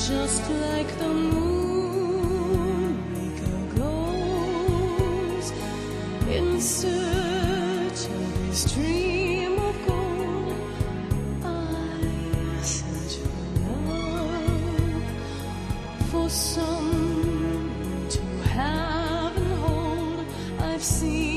just like the moonmaker goes in search of his dream of gold. I search for love, for someone to have and hold. I've seen